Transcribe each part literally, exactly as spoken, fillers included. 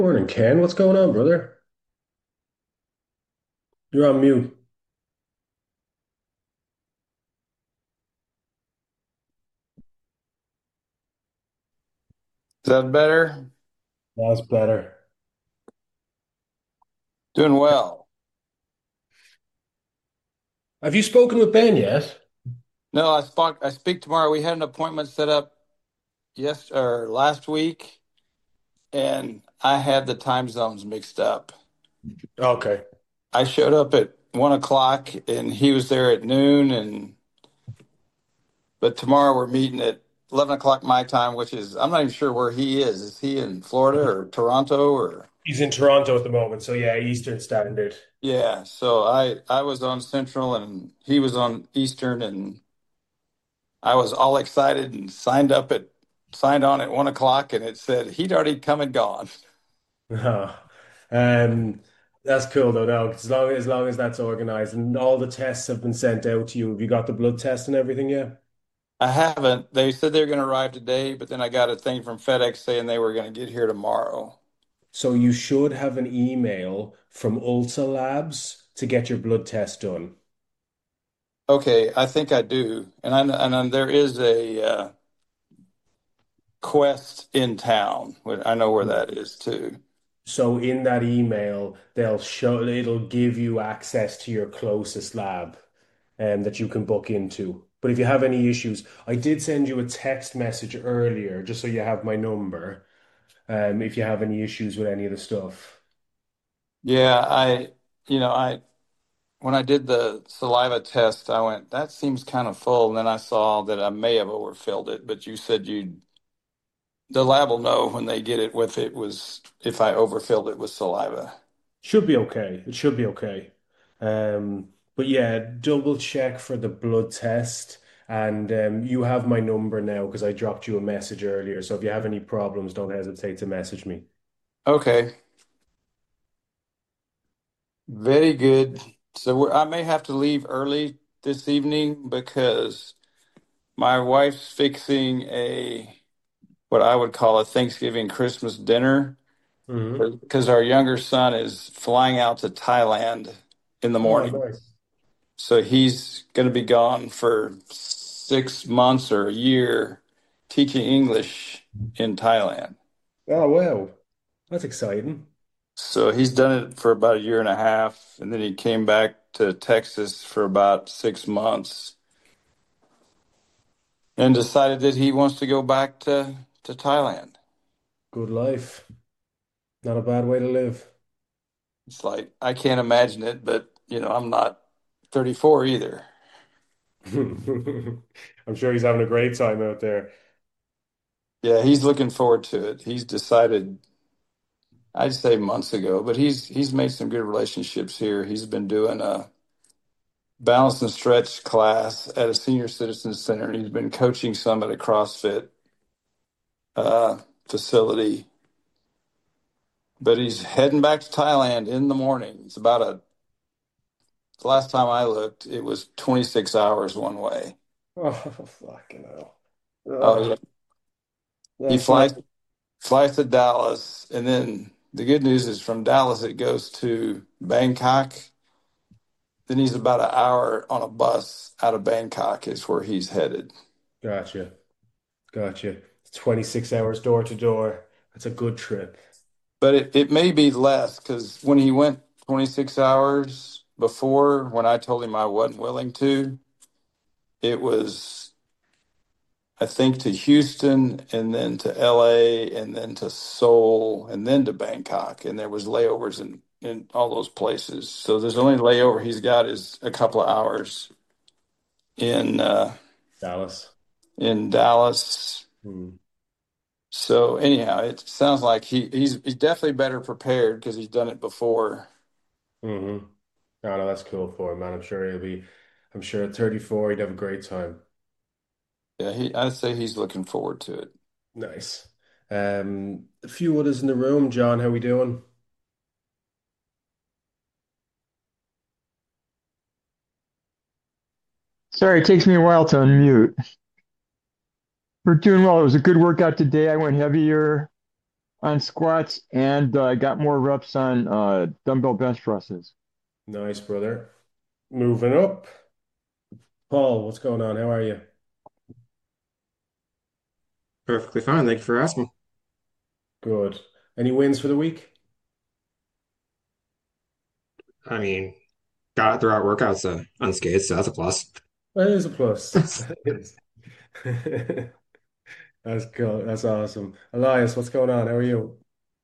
Morning, Ken. What's going on, brother? You're on mute. Is that better? That's better. Doing well. Have you spoken with Ben yet? No, I spoke. I speak tomorrow. We had an appointment set up yes or last week, and I had the time zones mixed up. Okay. I showed up at one o'clock, and he was there at noon. And but tomorrow we're meeting at eleven o'clock my time, which is I'm not even sure where he is. Is he in Florida or Toronto or? He's in Toronto at the moment, so yeah, Eastern Standard. Yeah. So I I was on Central, and he was on Eastern, and I was all excited and signed up at signed on at one o'clock, and it said he'd already come and gone. Ah, Um, that's cool though. Now, as long as long as that's organized and all the tests have been sent out to you, have you got the blood test and everything yet? I haven't. They said they were going to arrive today, but then I got a thing from FedEx saying they were going to get here tomorrow. So you should have an email from Ulsa Labs to get your blood test done. Okay, I think I do, and I and then there is a uh, Quest in town. I know where that is too. So in that email, they'll show it'll give you access to your closest lab um, that you can book into. But if you have any issues, I did send you a text message earlier, just so you have my number. Um, if you have any issues with any of the stuff. Yeah, I you know I when I did the saliva test, I went that seems kind of full, and then I saw that I may have overfilled it. But you said you the lab will know when they get it if it was if I overfilled it with saliva. Should be okay. It should be okay. Um, but yeah, double check for the blood test. And um, you have my number now because I dropped you a message earlier. So if you have any problems, don't hesitate to message me. Okay, very good. So we're, I may have to leave early this evening because my wife's fixing a what I would call a Thanksgiving Christmas dinner Hmm. because our younger son is flying out to Thailand in the Oh, morning. nice. So he's going to be gone for six months or a year teaching English in Thailand. Oh, wow. That's exciting. So he's done it for about a year and a half, and then he came back to Texas for about six months and decided that he wants to go back to, to Thailand. Good life. Not a bad way to live. It's like I can't imagine it, but you know, I'm not thirty-four either. I'm sure he's having a great time out there. Yeah, he's looking forward to it. He's decided, I'd say months ago, but he's he's made some good relationships here. He's been doing a balance and stretch class at a senior citizen center, and he's been coaching some at a CrossFit uh, facility. But he's heading back to Thailand in the morning. It's about a, the last time I looked, it was twenty-six hours one way. Oh, fucking hell. Oh, Oh, yeah. He that's not flies flies to Dallas, and then the good news is from Dallas it goes to Bangkok. Then he's about an hour on a bus out of Bangkok is where he's headed. gotcha. Gotcha. twenty-six hours door to door. That's a good trip. But it, it may be less because when he went twenty-six hours before, when I told him I wasn't willing to, it was I think to Houston and then to L A and then to Seoul and then to Bangkok. And there was layovers in, in all those places. So there's only layover he's got is a couple of hours in uh, Dallas. in Dallas. Hmm. So anyhow, it sounds like he, he's he's definitely better prepared because he's done it before. Mm-hmm. Oh, no, that's cool for him, man. I'm sure he'll be, I'm sure at thirty-four, he'd have a great time. Yeah, he I'd say he's looking forward to it. Nice. Um, a few others in the room. John, how we doing? Sorry, it takes me a while to unmute. We're doing well. It was a good workout today. I went heavier. on squats, and uh, I got more reps on uh, dumbbell bench presses. Nice, brother. Moving up. Paul, what's going on? How are you? Perfectly fine. Thank you for asking. Good. Any wins for the week? I mean, got it throughout workouts uh, unscathed, so that's a plus. That is a plus. That is. That's cool. That's awesome. Elias, what's going on? How are you?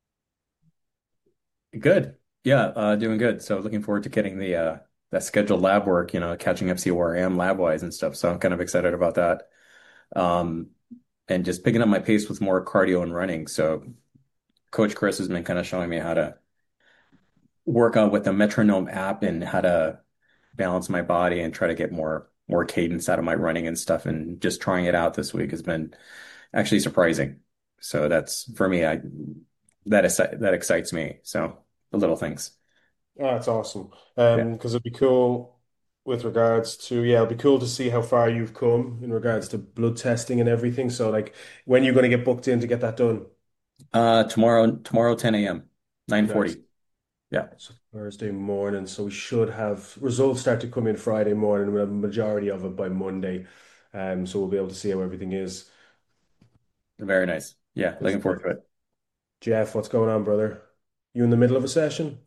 Good. Yeah, uh, doing good. So looking forward to getting the uh that scheduled lab work, you know, catching up, see where I am lab wise and stuff. So I'm kind of excited about that. Um, and just picking up my pace with more cardio and running. So Coach Chris has been kind of showing me how to work out with the Metronome app and how to balance my body and try to get more more cadence out of my running and stuff. And just trying it out this week has been actually surprising. So that's for me, I that is that excites me. So the little things. Oh, that's awesome. Yeah. Um, because it'd be cool with regards to, yeah, it'd be cool to see how far you've come in regards to blood testing and everything. So, like, when you're going to get booked in to get that done? Uh, tomorrow, tomorrow, ten a m, Nice. nine forty. Yeah, So Thursday morning. So we should have results start to come in Friday morning. We'll have a majority of it by Monday. Um, so we'll be able to see how everything is. very nice. Yeah, Good looking stuff. forward to it. Jeff, what's going on, brother? You in the middle of a session?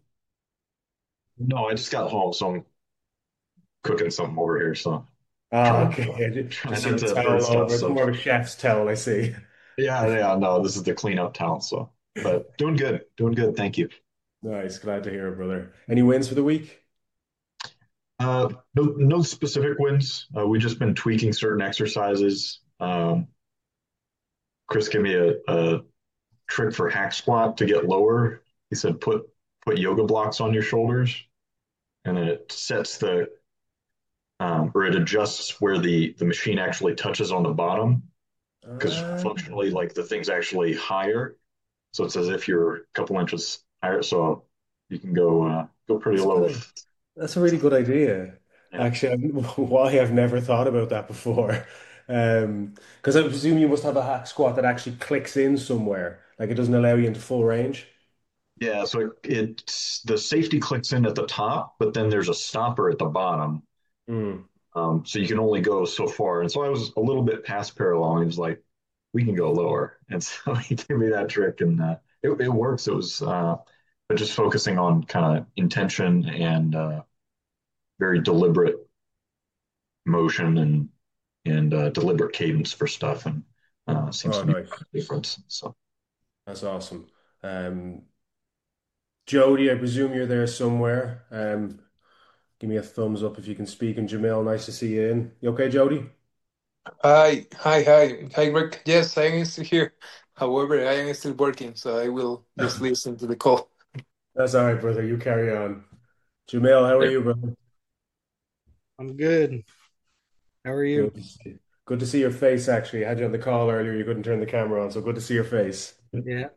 No, I just got home, so I'm cooking something over here. So Ah, trying okay. trying Just your not to burn towel stuff. over. It's So more of a chef's towel, I see. yeah, yeah, no, this is the cleanup towel. So, but doing good, doing good. Thank you. Nice. Glad to hear it, brother. Any wins for the week? Uh, no, no specific wins. Uh, we've just been tweaking certain exercises. Um, Chris gave me a, a trick for hack squat to get lower. He said put put yoga blocks on your shoulders, and then it sets the um, or it adjusts where the the machine actually touches on the bottom because Ah, functionally, like the thing's actually higher. So it's as if you're a couple inches higher. So you can go uh, go pretty that's a low good. with That's a really good idea. yeah. Actually, I've- why I've never thought about that before. Um, because I presume you must have a hack squat that actually clicks in somewhere, like it doesn't allow you into full range. Yeah, so it, it's the safety clicks in at the top, but then there's a stopper at the bottom. Hmm. Um, so you can only go so far. And so I was a little bit past parallel. And he was like, we can go lower. And so he gave me that trick, and uh, it, it works. It was uh, but just focusing on kind of intention and uh, very deliberate motion and and uh, deliberate cadence for stuff, and uh, seems Oh, to be nice. a difference. So That's awesome. Um, Jody, I presume you're there somewhere. Um, give me a thumbs up if you can speak. And Jamil, nice to see you in. You okay, Jody? Hi, hi, hi, hi, Greg. Yes, I am still here. However, I am still working, so I will just listen to the call. That's all right, brother. You carry on. Jamil, how are Yeah. you, brother? I'm good. How are you? Good to see. Good to see your face, actually. I had you on the call earlier. You couldn't turn the camera on, so good to see your face. Yeah,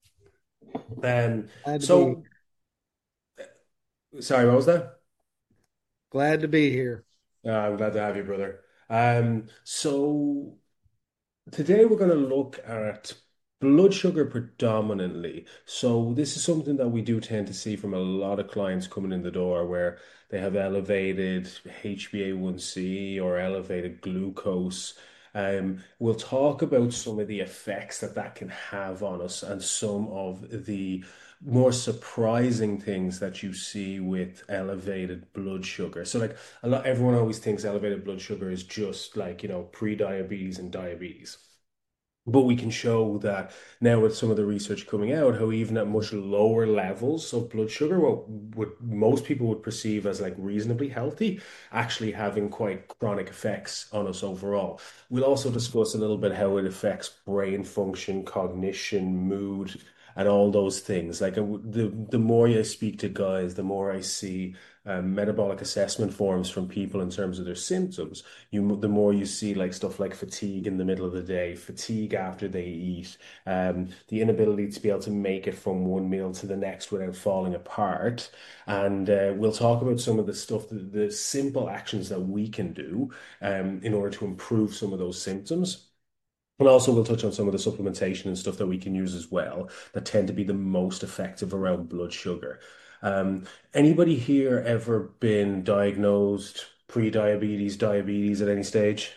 Um, glad to be so sorry, what was that? glad to be here. Uh, I'm glad to have you, brother. Um, so today we're going to look at blood sugar predominantly. So this is something that we do tend to see from a lot of clients coming in the door where they have elevated H b A one C or elevated glucose. Um, we'll talk about some of the effects that that can have on us and some of the more surprising things that you see with elevated blood sugar. So like a lot, everyone always thinks elevated blood sugar is just like, you know, pre-diabetes and diabetes. But we can show that now with some of the research coming out, how even at much lower levels of blood sugar, what would most people would perceive as like reasonably healthy, actually having quite chronic effects on us overall. We'll also discuss a little bit how it affects brain function, cognition, mood, and all those things. Like uh, the the more I speak to guys, the more I see um, metabolic assessment forms from people in terms of their symptoms you the more you see like stuff like fatigue in the middle of the day, fatigue after they eat, um, the inability to be able to make it from one meal to the next without falling apart. And uh, we'll talk about some of the stuff, the, the simple actions that we can do um, in order to improve some of those symptoms. And also, we'll touch on some of the supplementation and stuff that we can use as well that tend to be the most effective around blood sugar. Um, Anybody here ever been diagnosed pre-diabetes, diabetes at any stage?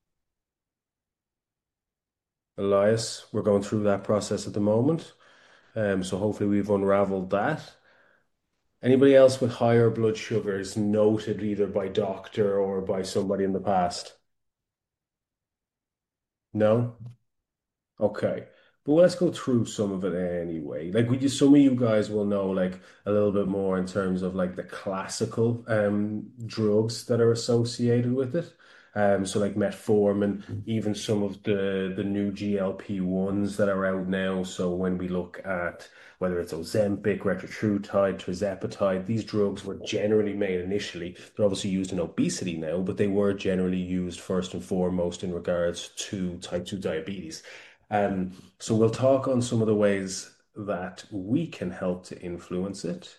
Elias, we're going through that process at the moment. Um, so hopefully we've unraveled that. Anybody else with higher blood sugars noted either by doctor or by somebody in the past? No? Okay. But let's go through some of it anyway. Like we just some of you guys will know like a little bit more in terms of like the classical um drugs that are associated with it. Um so like metformin, even some of the the new G L P ones that are out now. So when we look at whether it's Ozempic, retatrutide, tirzepatide, these drugs were generally made initially. They're obviously used in obesity now, but they were generally used first and foremost in regards to type two diabetes. Um, so we'll talk on some of the ways that we can help to influence it.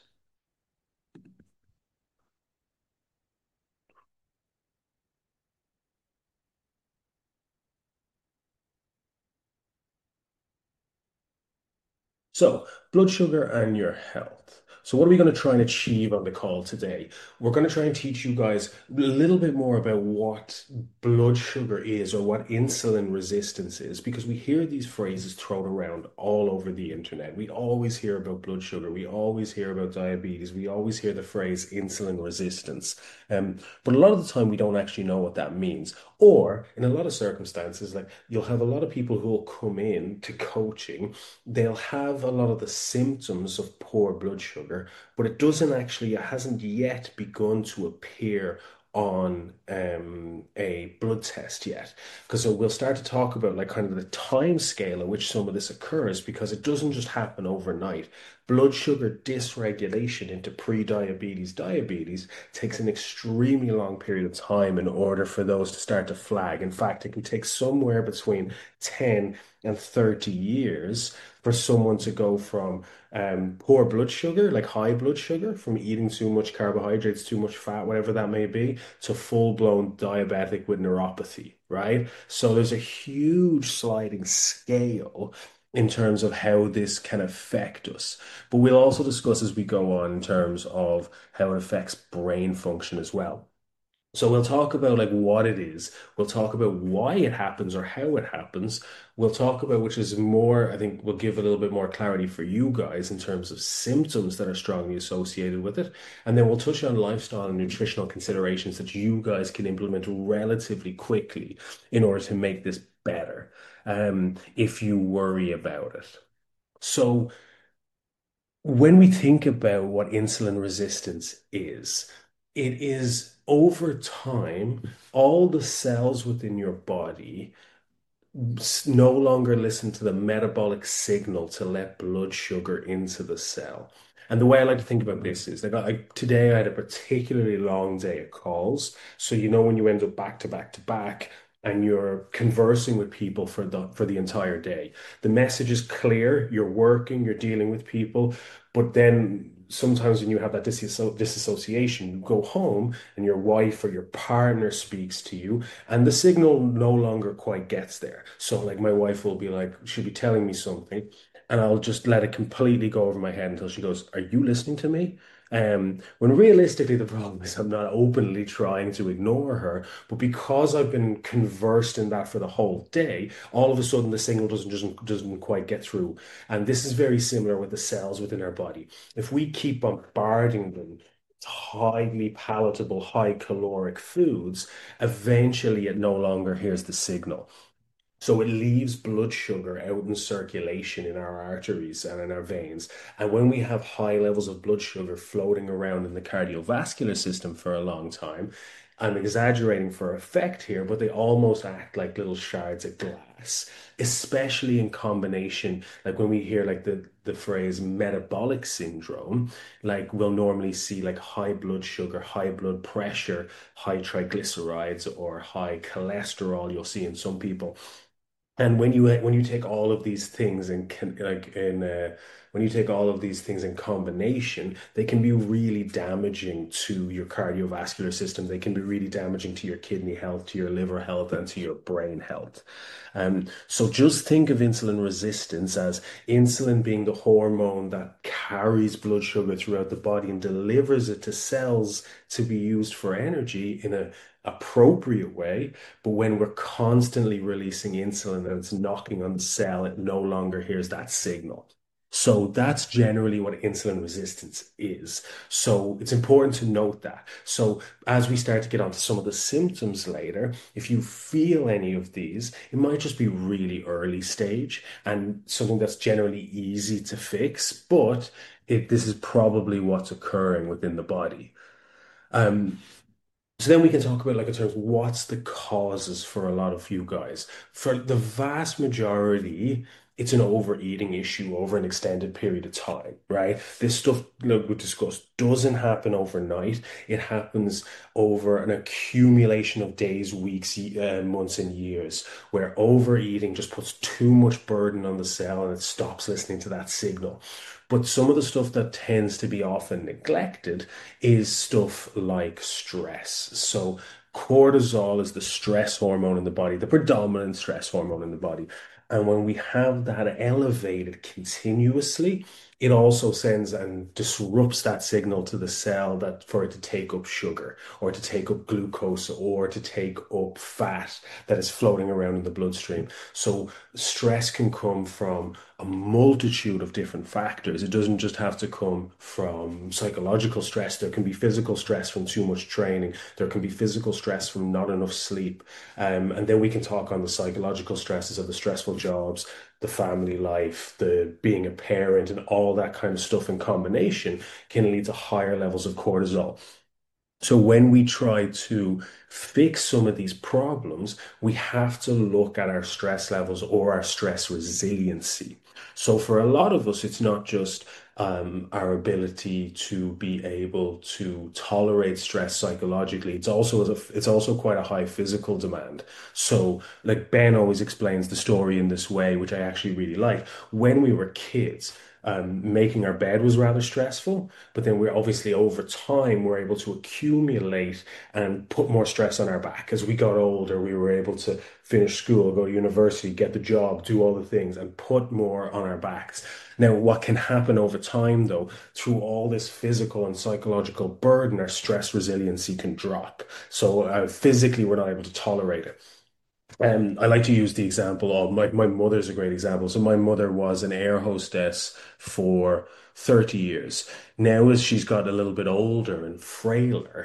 So, blood sugar and your health. So, what are we going to try and achieve on the call today? We're going to try and teach you guys a little bit more about what blood sugar is or what insulin resistance is, because we hear these phrases thrown around all over the internet. We always hear about blood sugar, we always hear about diabetes, we always hear the phrase insulin resistance. Um, but a lot of the time, we don't actually know what that means. Or, in a lot of circumstances, like you'll have a lot of people who will come in to coaching, they'll have a lot of the symptoms of poor blood sugar, but it doesn't actually, it hasn't yet begun to appear on um, a blood test yet. Because so we'll start to talk about like kind of the time scale at which some of this occurs, because it doesn't just happen overnight. Blood sugar dysregulation into pre-diabetes, diabetes takes an extremely long period of time in order for those to start to flag. In fact, it can take somewhere between ten and thirty years for someone to go from um, poor blood sugar, like high blood sugar, from eating too much carbohydrates, too much fat, whatever that may be, to full-blown diabetic with neuropathy, right? So there's a huge sliding scale in terms of how this can affect us. But we'll also discuss as we go on in terms of how it affects brain function as well. So we'll talk about like what it is. We'll talk about why it happens or how it happens. We'll talk about, which is more, I think will give a little bit more clarity for you guys in terms of symptoms that are strongly associated with it. And then we'll touch on lifestyle and nutritional considerations that you guys can implement relatively quickly in order to make this better, um, if you worry about it. So when we think about what insulin resistance is, it is over time, all the cells within your body no longer listen to the metabolic signal to let blood sugar into the cell. And the way I like to think about this is like I, today I had a particularly long day of calls. So you know when you end up back to back to back and you're conversing with people for the for the entire day. The message is clear, you're working, you're dealing with people, but then sometimes when you have that disasso disassociation, you go home and your wife or your partner speaks to you and the signal no longer quite gets there. So like my wife will be like, she'll be telling me something and I'll just let it completely go over my head until she goes, "Are you listening to me?" Um, when realistically the problem is I'm not openly trying to ignore her, but because I've been conversed in that for the whole day, all of a sudden the signal doesn't doesn't doesn't quite get through. And this is very similar with the cells within our body. If we keep bombarding them with highly palatable, high caloric foods, eventually it no longer hears the signal. So it leaves blood sugar out in circulation in our arteries and in our veins. And when we have high levels of blood sugar floating around in the cardiovascular system for a long time, I'm exaggerating for effect here, but they almost act like little shards of glass, especially in combination. Like when we hear like the, the phrase metabolic syndrome, like we'll normally see like high blood sugar, high blood pressure, high triglycerides, or high cholesterol you'll see in some people. And when you when you take all of these things and can like in uh, when you take all of these things in combination, they can be really damaging to your cardiovascular system. They can be really damaging to your kidney health, to your liver health, and to your brain health. Um, so just think of insulin resistance as insulin being the hormone that carries blood sugar throughout the body and delivers it to cells to be used for energy in a appropriate way. But when we're constantly releasing insulin and it's knocking on the cell, it no longer hears that signal. So that's generally what insulin resistance is. So it's important to note that. So as we start to get onto some of the symptoms later, if you feel any of these, it might just be really early stage and something that's generally easy to fix, but it, this is probably what's occurring within the body. Um, so then we can talk about like in terms of what's the causes for a lot of you guys. For the vast majority, it's an overeating issue over an extended period of time, right? This stuff, like we discussed, doesn't happen overnight. It happens over an accumulation of days, weeks, uh, months, and years, where overeating just puts too much burden on the cell and it stops listening to that signal. But some of the stuff that tends to be often neglected is stuff like stress. So cortisol is the stress hormone in the body, the predominant stress hormone in the body. And when we have that elevated continuously, it also sends and disrupts that signal to the cell that for it to take up sugar or to take up glucose or to take up fat that is floating around in the bloodstream. So stress can come from a multitude of different factors. It doesn't just have to come from psychological stress. There can be physical stress from too much training. There can be physical stress from not enough sleep. Um, and then we can talk on the psychological stresses of the stressful jobs, the family life, the being a parent, and all that kind of stuff in combination can lead to higher levels of cortisol. So when we try to fix some of these problems, we have to look at our stress levels or our stress resiliency. So for a lot of us, it's not just um, our ability to be able to tolerate stress psychologically. It's also a, it's also quite a high physical demand. So like Ben always explains the story in this way, which I actually really like. When we were kids, um, making our bed was rather stressful, but then we're obviously over time, we're able to accumulate and put more stress on our back. As we got older, we were able to finish school, go to university, get the job, do all the things, and put more on our backs. Now, what can happen over time, though, through all this physical and psychological burden, our stress resiliency can drop. So uh, physically, we're not able to tolerate it. Um, I like to use the example of my, my mother's a great example. So my mother was an air hostess for thirty years. Now, as she's got a little bit older and frailer,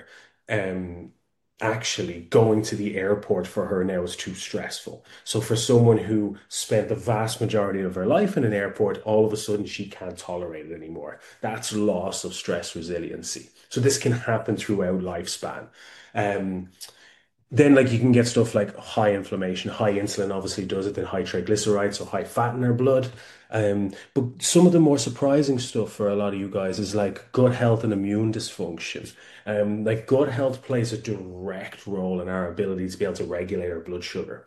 um, actually going to the airport for her now is too stressful. So for someone who spent the vast majority of her life in an airport, all of a sudden she can't tolerate it anymore. That's loss of stress resiliency. So this can happen throughout lifespan. Um, then, like, you can get stuff like high inflammation, high insulin obviously does it, then high triglycerides, so high fat in our blood. Um, but some of the more surprising stuff for a lot of you guys is like gut health and immune dysfunction. Um, like gut health plays a direct role in our ability to be able to regulate our blood sugar.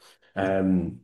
Um,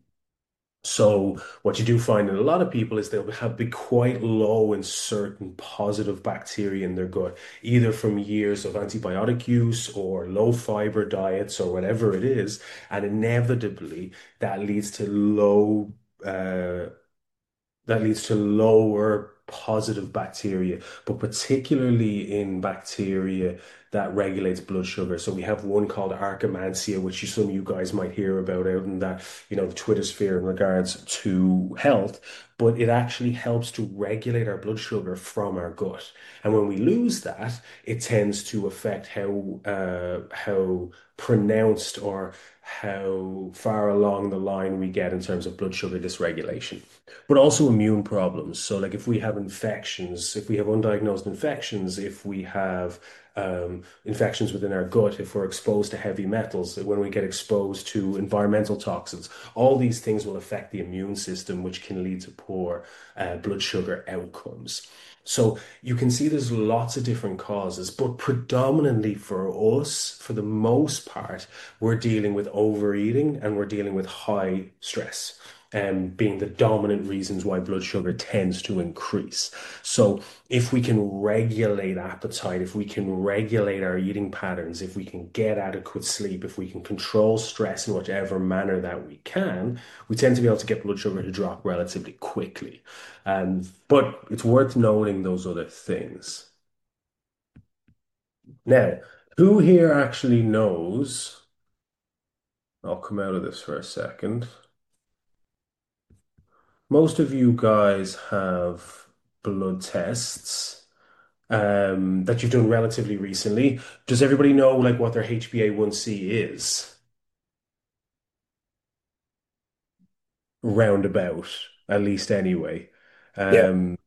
so what you do find in a lot of people is they'll have be quite low in certain positive bacteria in their gut, either from years of antibiotic use or low fiber diets or whatever it is, and inevitably that leads to low uh, that leads to lower positive bacteria, but particularly in bacteria that regulates blood sugar. So we have one called Akkermansia, which you, some of you guys might hear about out in that, you know, the Twitter sphere in regards to health, but it actually helps to regulate our blood sugar from our gut. And when we lose that, it tends to affect how uh, how pronounced or how far along the line we get in terms of blood sugar dysregulation, but also immune problems. So, like if we have infections, if we have undiagnosed infections, if we have um, infections within our gut, if we're exposed to heavy metals, when we get exposed to environmental toxins, all these things will affect the immune system, which can lead to poor uh, blood sugar outcomes. So you can see there's lots of different causes, but predominantly for us, for the most part, we're dealing with overeating and we're dealing with high stress. um, being the dominant reasons why blood sugar tends to increase. So if we can regulate appetite, if we can regulate our eating patterns, if we can get adequate sleep, if we can control stress in whatever manner that we can, we tend to be able to get blood sugar to drop relatively quickly. Um, but it's worth noting those other things. Now, who here actually knows? I'll come out of this for a second. Most of you guys have blood tests um, that you've done relatively recently. Does everybody know like what their H b A one C is? Roundabout, at least anyway. Yeah. Um,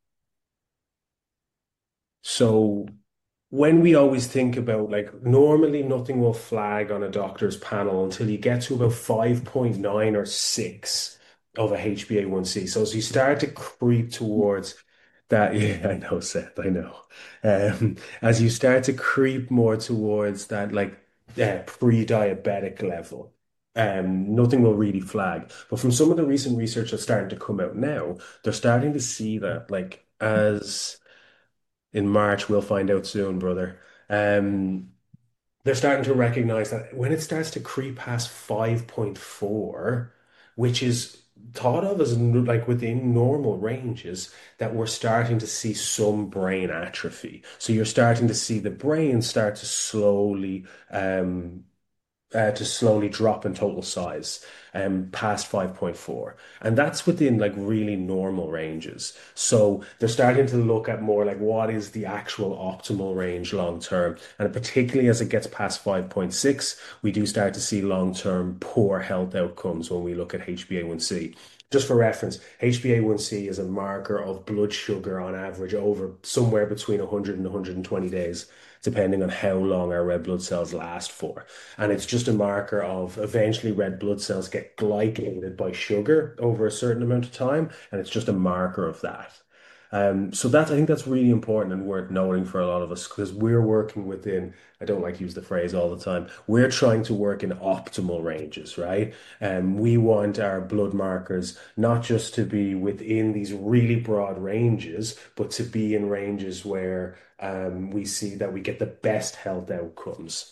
so when we always think about like normally nothing will flag on a doctor's panel until you get to about five point nine or six of a H b A one C. So as you start to creep towards that, yeah, I know, Seth, I know. Um, as you start to creep more towards that like uh, pre-diabetic level, um, nothing will really flag. But from some of the recent research that's starting to come out now, they're starting to see that like as in March, we'll find out soon, brother. Um, they're starting to recognize that when it starts to creep past five point four, which is thought of as n- like within normal ranges, that we're starting to see some brain atrophy. So you're starting to see the brain start to slowly um, uh, to slowly drop in total size um, past five point four. And that's within like really normal ranges. So they're starting to look at more like what is the actual optimal range long term. And particularly as it gets past five point six, we do start to see long term poor health outcomes when we look at H b A one C. Just for reference, H b A one C is a marker of blood sugar on average over somewhere between one hundred and one hundred twenty days, depending on how long our red blood cells last for. And it's just a marker of eventually red blood cells get glycated by sugar over a certain amount of time, and it's just a marker of that. Um, so that's I think that's really important and worth noting for a lot of us because we're working within, I don't like to use the phrase all the time, we're trying to work in optimal ranges, right? And we want our blood markers not just to be within these really broad ranges, but to be in ranges where um, we see that we get the best health outcomes.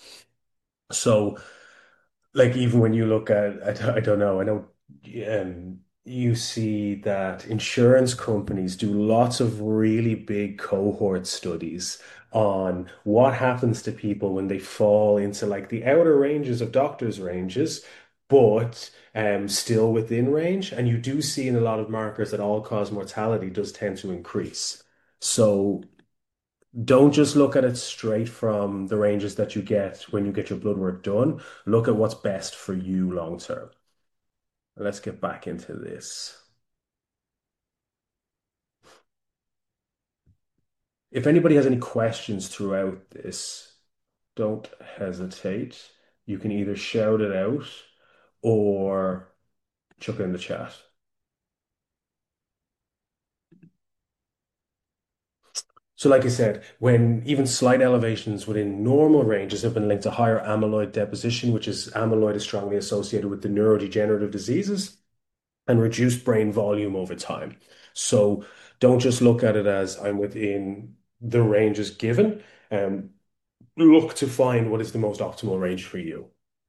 So, like even when you look at, I, don't- I don't know, I know um, you see that insurance companies do lots of really big cohort studies on what happens to people when they fall into like the outer ranges of doctors' ranges, but um, still within range. And you do see in a lot of markers that all-cause mortality does tend to increase. So don't just look at it straight from the ranges that you get when you get your blood work done. Look at what's best for you long term. Let's get back into this. If anybody has any questions throughout this, don't hesitate. You can either shout it out or chuck it in the chat. So, like I said, when even slight elevations within normal ranges have been linked to higher amyloid deposition, which is amyloid is strongly associated with the neurodegenerative diseases and reduced brain volume over time. So don't just look at it as I'm within the ranges given. Um, look to find what is the most optimal range for you.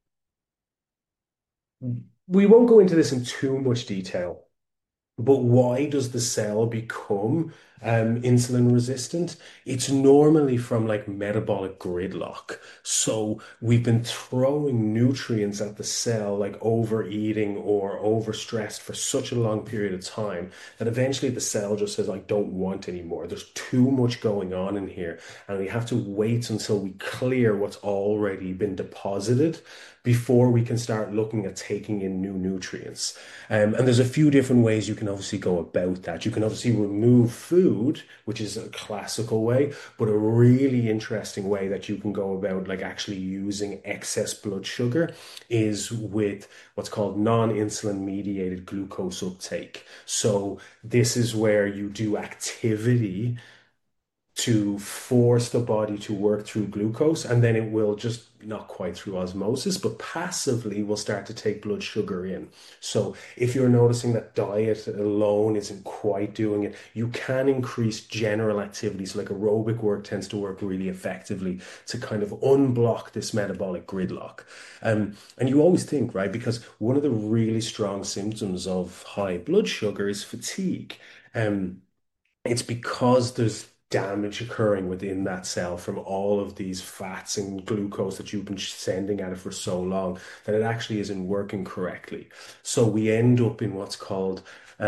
We won't go into this in too much detail, but why does the cell become um, insulin resistant? It's normally from like metabolic gridlock. So we've been throwing nutrients at the cell, like overeating or overstressed for such a long period of time that eventually the cell just says, I don't want anymore. There's too much going on in here. And we have to wait until we clear what's already been deposited before we can start looking at taking in new nutrients. Um, and there's a few different ways you can obviously go about that. You can obviously remove food, which is a classical way, but a really interesting way that you can go about like actually using excess blood sugar is with what's called non-insulin mediated glucose uptake. So this is where you do activity to force the body to work through glucose, and then it will just not quite through osmosis, but passively will start to take blood sugar in. So if you're noticing that diet alone isn't quite doing it, you can increase general activities like aerobic work tends to work really effectively to kind of unblock this metabolic gridlock. Um, and you always think, right, because one of the really strong symptoms of high blood sugar is fatigue. Um, it's because there's damage occurring within that cell from all of these fats and glucose that you've been sending at it for so long that it actually isn't working correctly. So we end up in what's called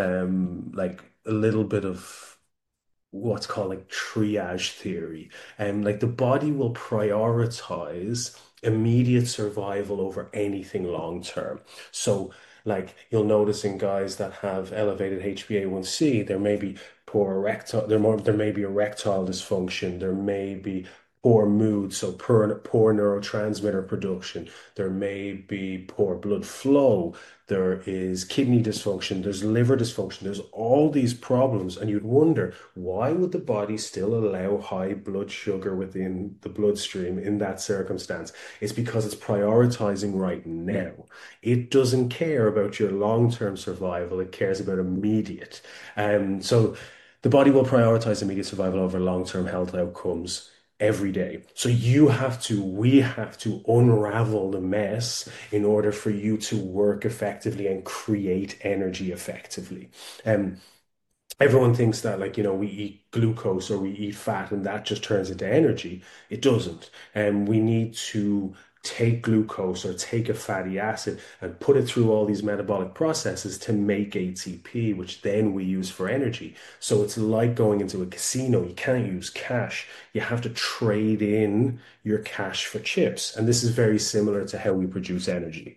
um, like a little bit of what's called like triage theory. And like the body will prioritize immediate survival over anything long term. So like you'll notice in guys that have elevated H b A one C, there may be poor erectile, there more, there may be erectile dysfunction, there may be poor mood, so poor, poor neurotransmitter production, there may be poor blood flow, there is kidney dysfunction, there's liver dysfunction, there's all these problems, and you'd wonder why would the body still allow high blood sugar within the bloodstream in that circumstance? It's because it's prioritizing right now. It doesn't care about your long-term survival, it cares about immediate. Um, so the body will prioritize immediate survival over long-term health outcomes every day. So you have to, we have to unravel the mess in order for you to work effectively and create energy effectively. Um, everyone thinks that like, you know, we eat glucose or we eat fat and that just turns into energy. It doesn't. And we need to take glucose or take a fatty acid and put it through all these metabolic processes to make A T P, which then we use for energy. So it's like going into a casino. You can't use cash. You have to trade in your cash for chips. And this is very similar to how we produce energy.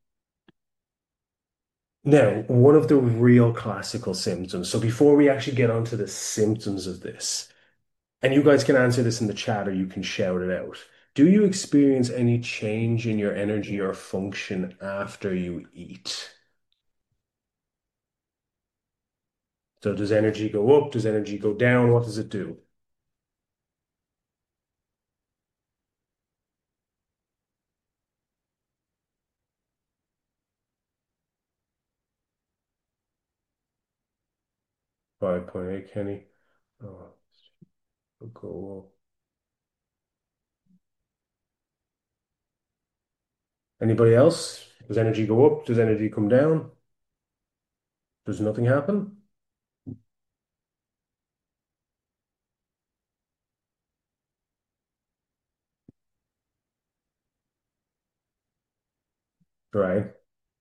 Now, one of the real classical symptoms. So before we actually get onto the symptoms of this, and you guys can answer this in the chat or you can shout it out. Do you experience any change in your energy or function after you eat? So does energy go up? Does energy go down? What does it do? five point eight, Kenny. Oh, it'll go up. Anybody else? Does energy go up? Does energy come down? Does nothing happen? Right.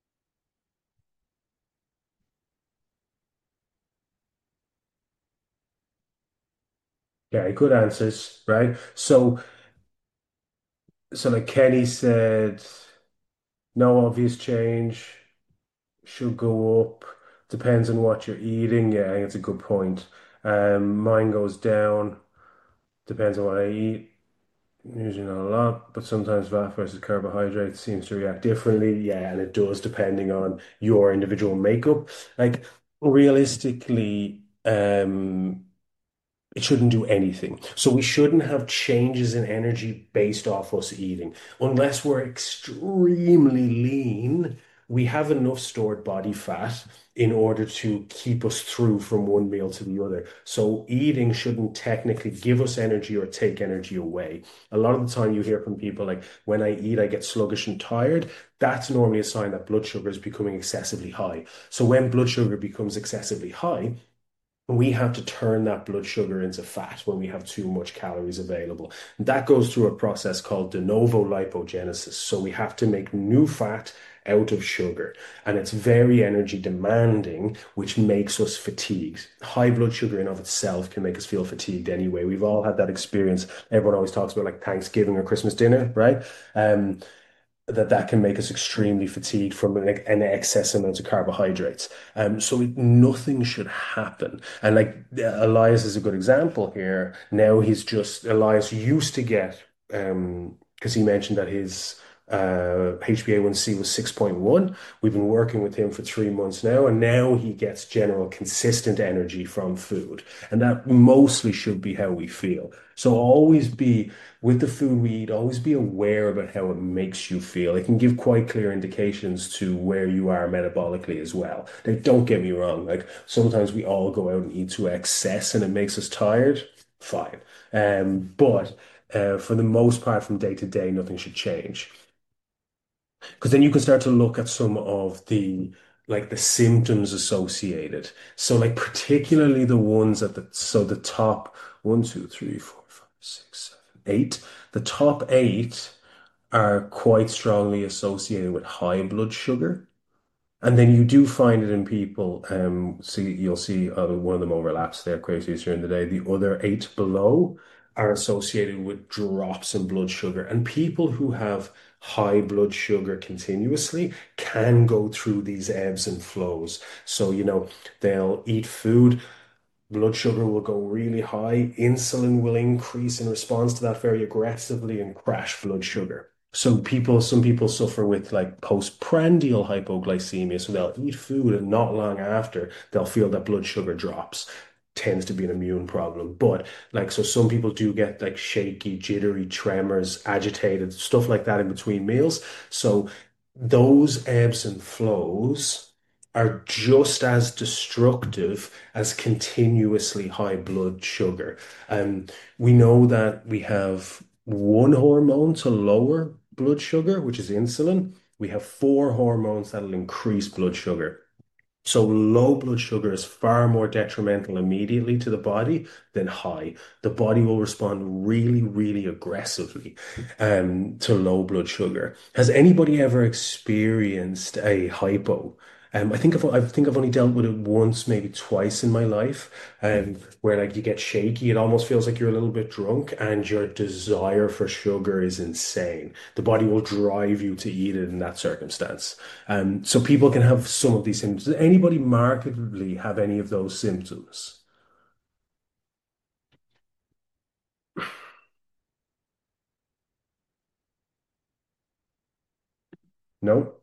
Yeah, good answers, right? So, so like Kenny said, no obvious change, should go up, depends on what you're eating. Yeah, I think it's a good point. Um, mine goes down, depends on what I eat. Usually not a lot, but sometimes fat versus carbohydrates seems to react differently. Yeah, and it does depending on your individual makeup. Like realistically, um, it shouldn't do anything. So we shouldn't have changes in energy based off us eating. Unless we're extremely lean, we have enough stored body fat in order to keep us through from one meal to the other. So eating shouldn't technically give us energy or take energy away. A lot of the time you hear from people like, when I eat, I get sluggish and tired. That's normally a sign that blood sugar is becoming excessively high. So when blood sugar becomes excessively high, we have to turn that blood sugar into fat when we have too much calories available. And that goes through a process called de novo lipogenesis. So we have to make new fat out of sugar. And it's very energy demanding, which makes us fatigued. High blood sugar in of itself can make us feel fatigued anyway. We've all had that experience. Everyone always talks about like Thanksgiving or Christmas dinner, right? Um, that that can make us extremely fatigued from an, an excess amount of carbohydrates. Um, so it, nothing should happen. And like Elias is a good example here. Now he's just Elias used to get um because he mentioned that his Uh, H b A one C was six point one. We've been working with him for three months now, and now he gets general consistent energy from food. And that mostly should be how we feel. So always be with the food we eat, always be aware about how it makes you feel. It can give quite clear indications to where you are metabolically as well. Now, don't get me wrong, like sometimes we all go out and eat to excess and it makes us tired. Fine. Um, but uh, for the most part, from day to day, nothing should change. Because then you can start to look at some of the like the symptoms associated. So like particularly the ones at the so the top one, two, three, four, five, six, seven, eight. The top eight are quite strongly associated with high blood sugar. And then you do find it in people. Um, see, you'll see uh, one of them overlaps there quite easier in the day. The other eight below are associated with drops in blood sugar. And people who have high blood sugar continuously can go through these ebbs and flows. So, you know, they'll eat food, blood sugar will go really high, insulin will increase in response to that very aggressively and crash blood sugar. So people, some people suffer with like postprandial hypoglycemia. So they'll eat food and not long after they'll feel that blood sugar drops. Tends to be an immune problem. But like, so some people do get like shaky, jittery, tremors, agitated, stuff like that in between meals. So those ebbs and flows are just as destructive as continuously high blood sugar. Um, we know that we have one hormone to lower blood sugar, which is insulin. We have four hormones that'll increase blood sugar. So low blood sugar is far more detrimental immediately to the body than high. The body will respond really, really aggressively um, to low blood sugar. Has anybody ever experienced a hypo? Um, I think I've, I think I've only dealt with it once, maybe twice in my life, um, where like you get shaky. It almost feels like you're a little bit drunk, and your desire for sugar is insane. The body will drive you to eat it in that circumstance. Um, so people can have some of these symptoms. Does anybody markedly have any of those symptoms? No?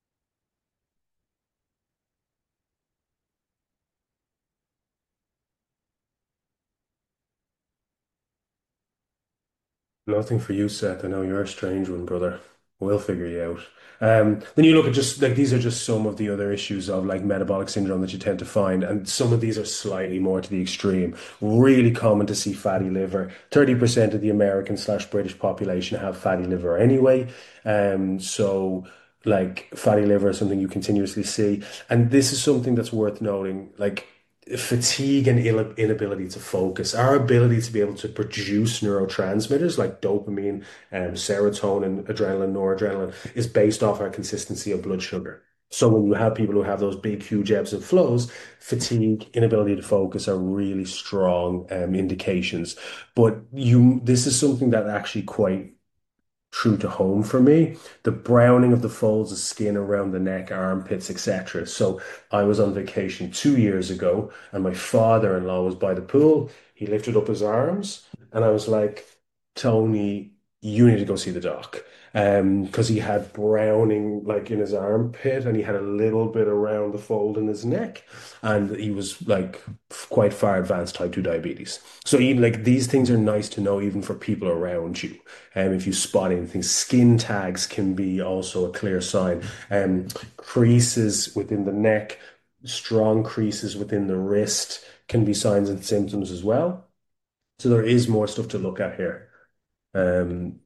Nothing for you, Seth. I know you're a strange one, brother. We'll figure you out. Um, then you look at just like these are just some of the other issues of like metabolic syndrome that you tend to find, and some of these are slightly more to the extreme. Really common to see fatty liver. thirty percent of the American slash British population have fatty liver anyway. Um, so like fatty liver is something you continuously see. And this is something that's worth noting. Like fatigue and inability to focus, our ability to be able to produce neurotransmitters like dopamine, um, serotonin, adrenaline, noradrenaline is based off our consistency of blood sugar. So when you have people who have those big, huge ebbs and flows, fatigue, inability to focus are really strong um, indications. But you, this is something that actually quite true to home for me. The browning of the folds of skin around the neck, armpits, et cetera. So I was on vacation two years ago, and my father-in-law was by the pool. He lifted up his arms, and I was like, Tony, you need to go see the doc. Um, because he had browning like in his armpit, and he had a little bit around the fold in his neck, and he was like quite far advanced type two diabetes. So even like these things are nice to know even for people around you. Um, if you spot anything, skin tags can be also a clear sign. Um, creases within the neck, strong creases within the wrist can be signs and symptoms as well. So there is more stuff to look at here. Um,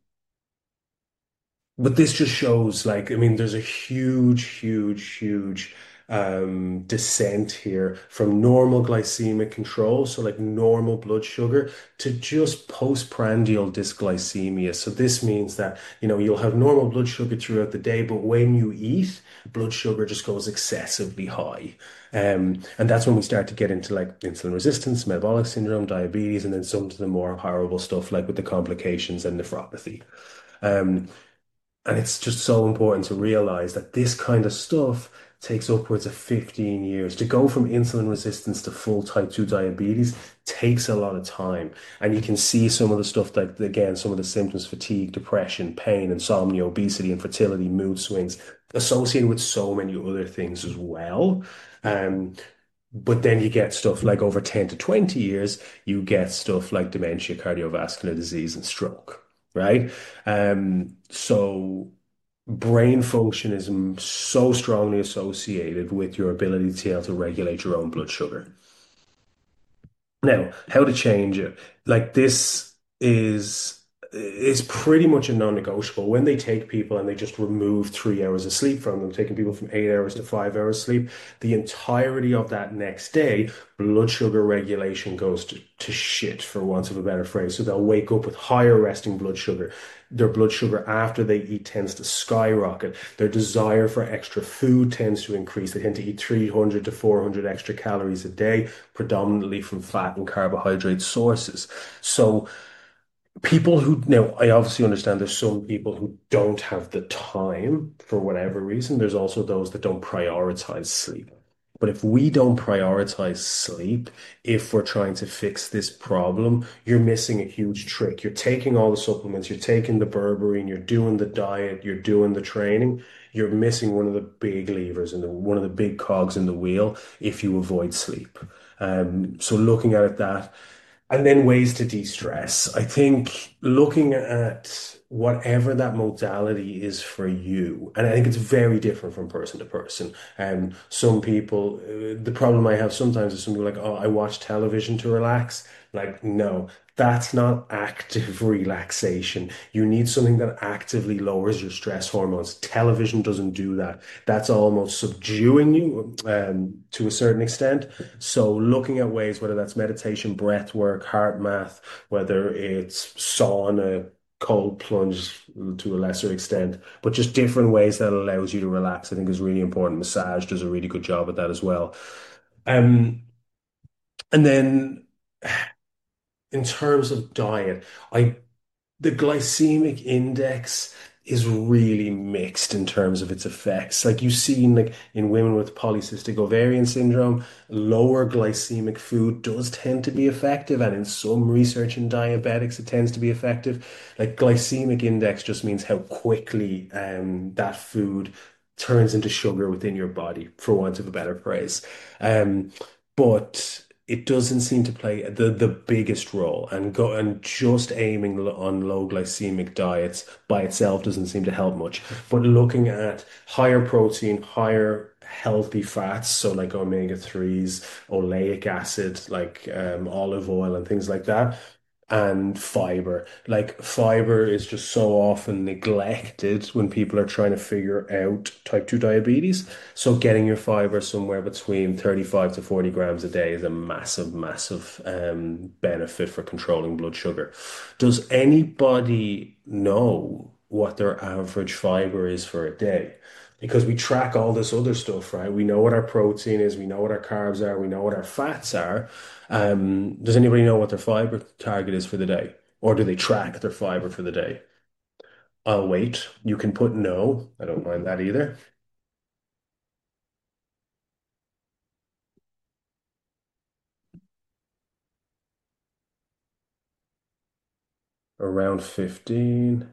but this just shows, like, I mean, there's a huge, huge, huge um, descent here from normal glycemic control, so like normal blood sugar, to just postprandial dysglycemia. So this means that, you know, you'll have normal blood sugar throughout the day, but when you eat, blood sugar just goes excessively high. Um, and that's when we start to get into like insulin resistance, metabolic syndrome, diabetes, and then some of the more horrible stuff like with the complications and nephropathy. Um, and it's just so important to realize that this kind of stuff takes upwards of fifteen years. To go from insulin resistance to full type two diabetes takes a lot of time. And you can see some of the stuff like, again, some of the symptoms: fatigue, depression, pain, insomnia, obesity, infertility, mood swings, associated with so many other things as well. Um, but then you get stuff like over ten to twenty years, you get stuff like dementia, cardiovascular disease, and stroke, right? Um, so brain function is m- so strongly associated with your ability to be able to regulate your own blood sugar. Now, how to change it? Like this is is pretty much a non-negotiable. When they take people and they just remove three hours of sleep from them, taking people from eight hours to five hours sleep, the entirety of that next day, blood sugar regulation goes to, to shit, for want of a better phrase. So they'll wake up with higher resting blood sugar. Their blood sugar after they eat tends to skyrocket. Their desire for extra food tends to increase. They tend to eat three hundred to four hundred extra calories a day, predominantly from fat and carbohydrate sources. So people who, now I obviously understand there's some people who don't have the time for whatever reason. There's also those that don't prioritize sleep. But if we don't prioritize sleep, if we're trying to fix this problem, you're missing a huge trick. You're taking all the supplements, you're taking the berberine, you're doing the diet, you're doing the training. You're missing one of the big levers and the one of the big cogs in the wheel if you avoid sleep. Um, so looking at it that, and then ways to de-stress. I think looking at whatever that modality is for you, and I think it's very different from person to person. And some people, uh, the problem I have sometimes is some people are like, oh, I watch television to relax. Like, no, that's not active relaxation. You need something that actively lowers your stress hormones. Television doesn't do that. That's almost subduing you, um, to a certain extent. So looking at ways, whether that's meditation, breath work, heart math, whether it's sauna, cold plunge to a lesser extent, but just different ways that allows you to relax, I think is really important. Massage does a really good job at that as well. Um, and then in terms of diet, I the glycemic index is really mixed in terms of its effects. Like you've seen, like in women with polycystic ovarian syndrome, lower glycemic food does tend to be effective, and in some research in diabetics, it tends to be effective. Like glycemic index just means how quickly um, that food turns into sugar within your body, for want of a better phrase. Um, but it doesn't seem to play the the biggest role, and go and just aiming lo- on low glycemic diets by itself doesn't seem to help much. But looking at higher protein, higher healthy fats, so like omega threes, oleic acid, like um, olive oil and things like that, and fiber. Like fiber is just so often neglected when people are trying to figure out type two diabetes. So getting your fiber somewhere between thirty-five to forty grams a day is a massive, massive um, benefit for controlling blood sugar. Does anybody know what their average fiber is for a day? Because we track all this other stuff, right? We know what our protein is, we know what our carbs are, we know what our fats are. Um, does anybody know what their fiber target is for the day? Or do they track their fiber for the day? I'll wait. You can put no. I don't mind that either. Around fifteen.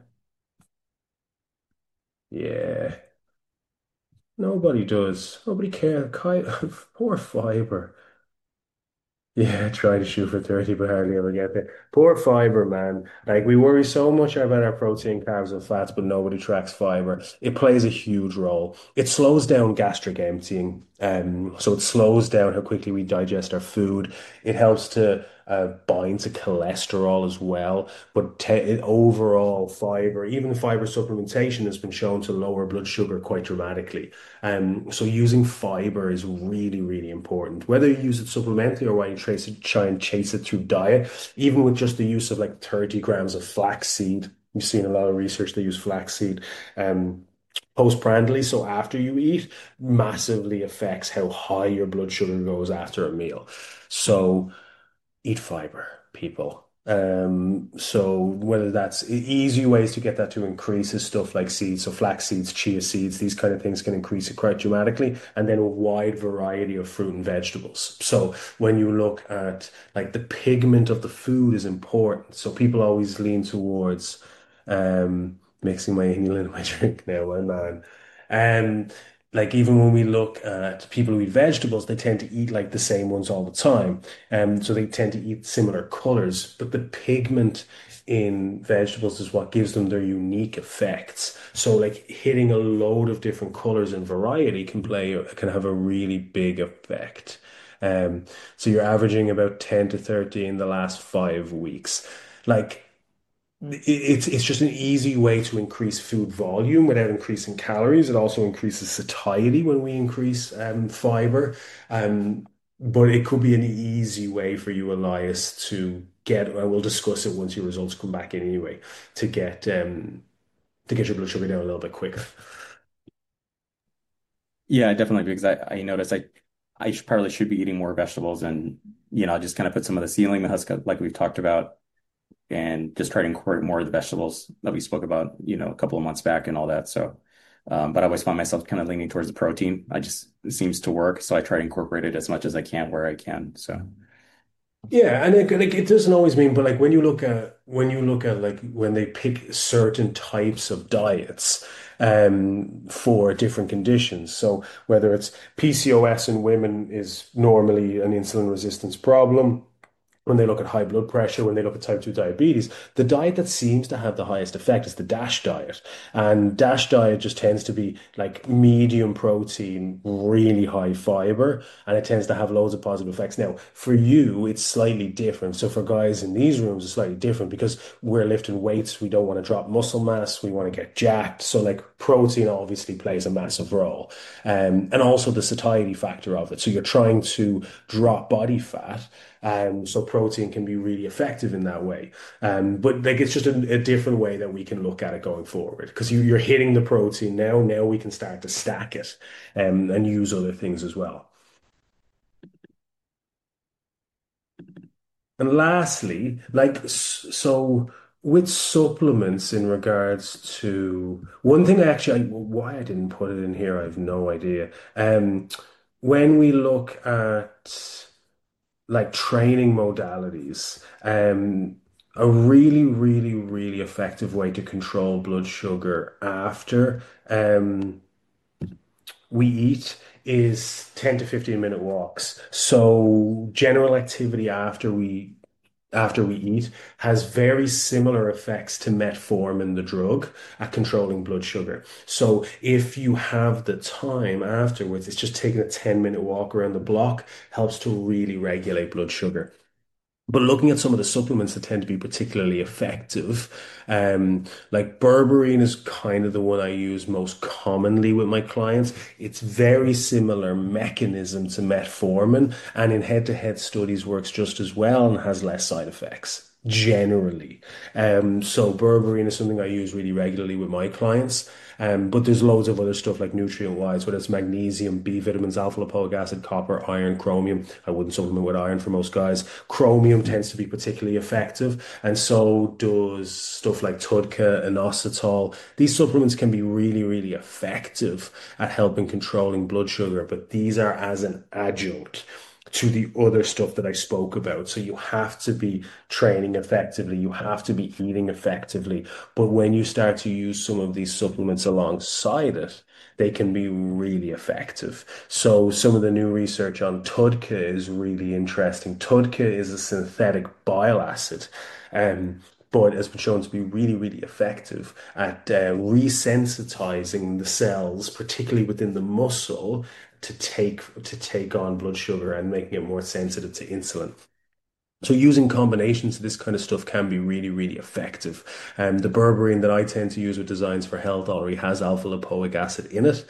Yeah. Nobody does. Nobody cares. Poor fiber. Yeah, try to shoot for thirty, but hardly ever get there. Poor fiber, man. Like, we worry so much about our protein, carbs, and fats, but nobody tracks fiber. It plays a huge role. It slows down gastric emptying. Um, so it slows down how quickly we digest our food. It helps to uh, bind to cholesterol as well. But te it, overall, fiber, even fiber supplementation, has been shown to lower blood sugar quite dramatically. Um, so using fiber is really, really important. Whether you use it supplementally or why you trace it, try and chase it through diet, even with just the use of like thirty grams of flaxseed. You've seen a lot of research they use flaxseed um, postprandially, so after you eat, massively affects how high your blood sugar goes after a meal. So eat fiber, people. Um, so whether that's e- easy ways to get that to increase is stuff like seeds, so flax seeds, chia seeds, these kind of things can increase it quite dramatically, and then a wide variety of fruit and vegetables. So when you look at like the pigment of the food is important. So people always lean towards um mixing my inulin in my drink now, my man. Um, like even when we look at people who eat vegetables, they tend to eat like the same ones all the time. Um, so they tend to eat similar colors, but the pigment in vegetables is what gives them their unique effects. So like hitting a load of different colors and variety can play can have a really big effect. Um, so you're averaging about ten to thirty in the last five weeks. Like it's it's just an easy way to increase food volume without increasing calories. It also increases satiety when we increase um, fiber. Um, but it could be an easy way for you, Elias, to get, and we'll discuss it once your results come back in anyway, to get um to get your blood sugar down a little bit quicker. Yeah, definitely, because I, I noticed I I should, probably should be eating more vegetables and you know just kind of put some of the ceiling the husk like we've talked about and just try to incorporate more of the vegetables that we spoke about, you know, a couple of months back and all that. So, um, but I always find myself kind of leaning towards the protein. I just it seems to work, so I try to incorporate it as much as I can where I can. So, Yeah, and it, like it doesn't always mean, but like when you look at when you look at like when they pick certain types of diets um for different conditions. So whether it's P C O S in women is normally an insulin resistance problem. When they look at high blood pressure, when they look at type two diabetes, the diet that seems to have the highest effect is the DASH diet. And DASH diet just tends to be like medium protein, really high fiber, and it tends to have loads of positive effects. Now, for you, it's slightly different. So for guys in these rooms, it's slightly different because we're lifting weights. We don't want to drop muscle mass. We want to get jacked. So like protein obviously plays a massive role. Um, and also the satiety factor of it. So you're trying to drop body fat. Um, so protein can be really effective in that way. Um, but like it's just a, a different way that we can look at it going forward because you, you're hitting the protein now. Now we can start to stack it um, and use other things as well. And lastly, like s- so with supplements in regards to one thing I actually I, why I didn't put it in here, I have no idea. Um, when we look at like training modalities, um, a really, really, really effective way to control blood sugar after um, we eat is ten to fifteen minute walks. So general activity after we after we eat has very similar effects to metformin, the drug, at controlling blood sugar. So if you have the time afterwards, it's just taking a ten minute walk around the block helps to really regulate blood sugar. But looking at some of the supplements that tend to be particularly effective, um, like berberine is kind of the one I use most commonly with my clients. It's very similar mechanism to metformin, and in head-to-head studies works just as well and has less side effects generally. Um, so berberine is something I use really regularly with my clients. Um, but there's loads of other stuff like nutrient-wise, whether it's magnesium, B vitamins, alpha lipoic acid, copper, iron, chromium. I wouldn't supplement with iron for most guys. Chromium tends to be particularly effective, and so does stuff like Tudka and inositol. These supplements can be really, really effective at helping controlling blood sugar, but these are as an adjunct to the other stuff that I spoke about. So you have to be training effectively, you have to be eating effectively. But when you start to use some of these supplements alongside it, they can be really effective. So some of the new research on Tudka is really interesting. Tudka is a synthetic bile acid. Um, but has been shown to be really, really effective at uh, resensitizing the cells, particularly within the muscle, to take to take on blood sugar and making it more sensitive to insulin. So using combinations of this kind of stuff can be really, really effective. Um, the berberine that I tend to use with Designs for Health already has alpha lipoic acid in it.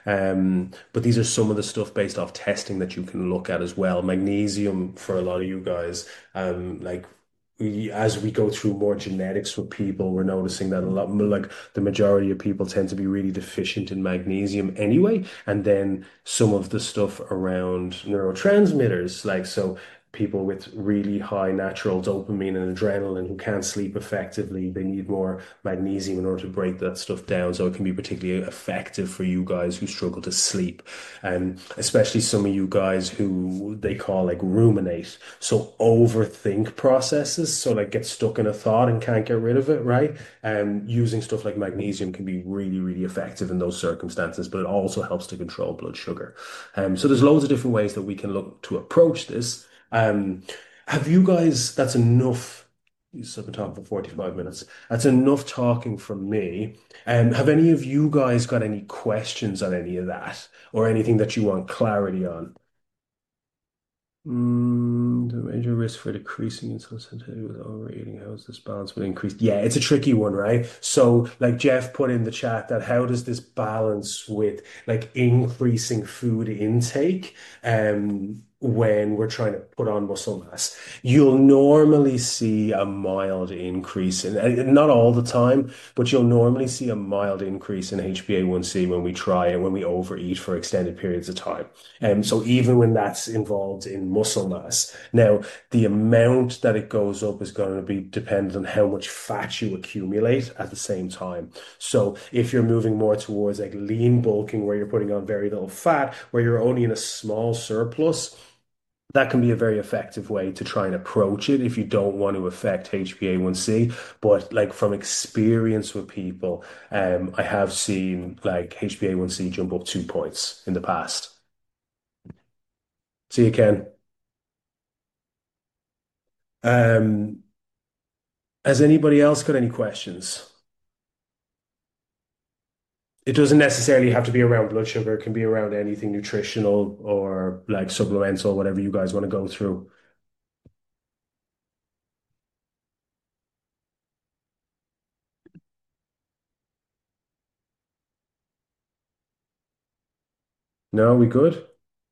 Um, but these are some of the stuff based off testing that you can look at as well. Magnesium for a lot of you guys, um, like we, as we go through more genetics with people, we're noticing that a lot, like the majority of people tend to be really deficient in magnesium anyway. And then some of the stuff around neurotransmitters, like so people with really high natural dopamine and adrenaline who can't sleep effectively. They need more magnesium in order to break that stuff down. So it can be particularly effective for you guys who struggle to sleep. And especially some of you guys who they call like ruminate. So overthink processes. So like get stuck in a thought and can't get rid of it, right? And using stuff like magnesium can be really, really effective in those circumstances, but it also helps to control blood sugar. Um, so there's loads of different ways that we can look to approach this. Um, have you guys, that's enough. I've been talking for forty-five minutes. That's enough talking from me. Um, have any of you guys got any questions on any of that or anything that you want clarity on? Mm, the major risk for decreasing insulin sensitivity with overeating. How is this balance with increased? Yeah, it's a tricky one, right? So, like Jeff put in the chat, that how does this balance with like increasing food intake, um, when we're trying to put on muscle mass? You'll normally see a mild increase in, and not all the time, but you'll normally see a mild increase in H b A one C when we try and when we overeat for extended periods of time. Um, so even when that's involved in muscle mass. Now, the amount that it goes up is going to be dependent on how much fat you accumulate at the same time. So if you're moving more towards like lean bulking, where you're putting on very little fat, where you're only in a small surplus, that can be a very effective way to try and approach it if you don't want to affect H b A one C. But like from experience with people, um, I have seen like H b A one C jump up two points in the past. See you, Ken. Um, has anybody else got any questions? It doesn't necessarily have to be around blood sugar. It can be around anything nutritional or like supplemental, whatever you guys want to go through. No, we good?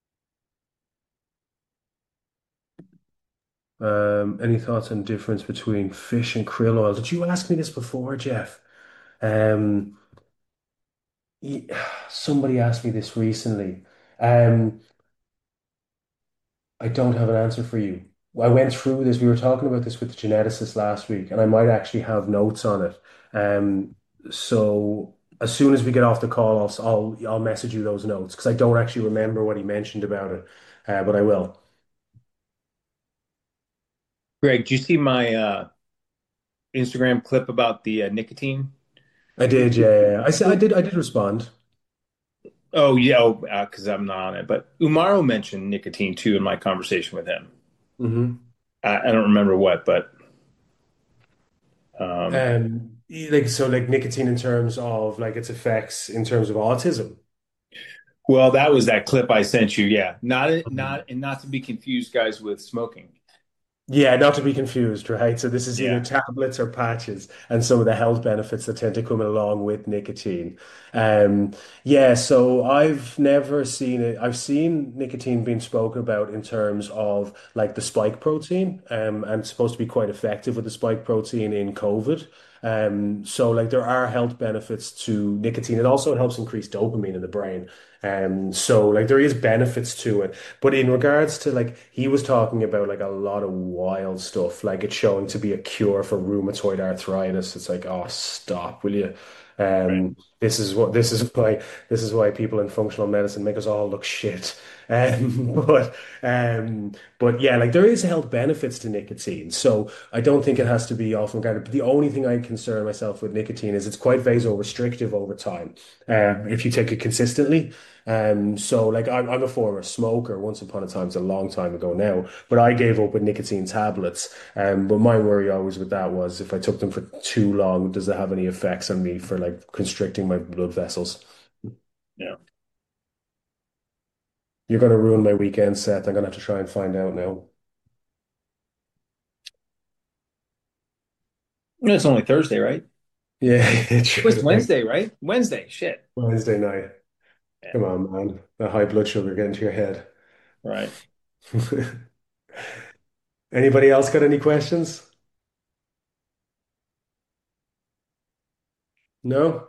Um, any thoughts on difference between fish and krill oil? Did you ask me this before, Jeff? Um, y- somebody asked me this recently. Um, I don't have an answer for you. I went through this. We were talking about this with the geneticist last week, and I might actually have notes on it. Um, so as soon as we get off the call, I'll I'll, I'll message you those notes because I don't actually remember what he mentioned about it, uh, but I will. Greg, did you see my uh, Instagram clip about the uh, nicotine? I did, yeah, yeah, yeah. I said I did. I did respond. Oh, yeah, oh, because I'm not on it. But Umaro mentioned nicotine too in my conversation with him. Hmm. I, I don't remember what, but um, Um, like so, like nicotine in terms of like its effects in terms of autism. well, that was that clip I sent you. Yeah, not Mhm. not and not to be confused, guys, with smoking. Yeah, not to be confused, right? So this is either Yeah, tablets or patches, and some of the health benefits that tend to come along with nicotine. Um, yeah, so I've never seen it. I've seen nicotine being spoken about in terms of like the spike protein, um, and it's supposed to be quite effective with the spike protein in COVID. Um, so like there are health benefits to nicotine. It also helps increase dopamine in the brain. Um, so like there is benefits to it. But in regards to like he was talking about like a lot of wild stuff, like it's showing to be a cure for rheumatoid arthritis. It's like, oh, stop, will you? right. Um, this is what this is why this is why people in functional medicine make us all look shit. Um, but um, but yeah, like there is health benefits to nicotine, so I don't think it has to be often regarded. But the only thing I concern myself with nicotine is it's quite vasorestrictive over time. Um, if you take it consistently. Um, so like I'm, I'm a former smoker once upon a time, it's a long time ago now, but I gave up with nicotine tablets. Um, but my worry always with that was if I took them for too long, does it have any effects on me for like constricting my blood vessels? Yeah, You're going to ruin my weekend, Seth. I'm going to have to try and find out now. it's only Thursday, right? Yeah, It's true. Like Wednesday, right? Wednesday. Shit. Wednesday night. Yeah, Come on, man. The high blood sugar getting to your head. right. Anybody else got any questions? No?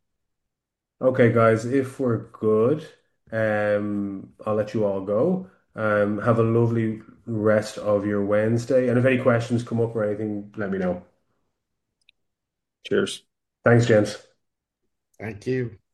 Okay, guys, if we're good, um, I'll let you all go. Um, have a lovely rest of your Wednesday. And if any questions come up or anything, let me know. Cheers. Thanks, gents. Thank you.